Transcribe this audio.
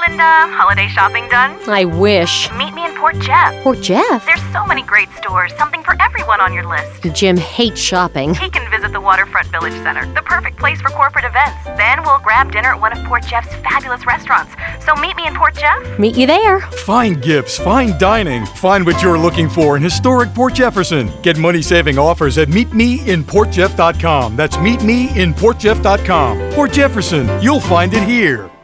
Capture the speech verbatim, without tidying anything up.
and uh, holiday shopping done? I wish. Meet me in Port Jeff. Port Jeff? There's so many great stores, something for everyone on your list. Jim hates shopping. He can visit the Waterfront Village Center, the perfect place for corporate events. Then we'll grab dinner at one of Port Jeff's fabulous restaurants. So meet me in Port Jeff. Meet you there. Fine gifts, fine dining. Find what you're looking for in historic Port Jefferson. Get money-saving offers at meet me in port jeff dot com. That's meet me in port jeff dot com. Port Jefferson, you'll find it here.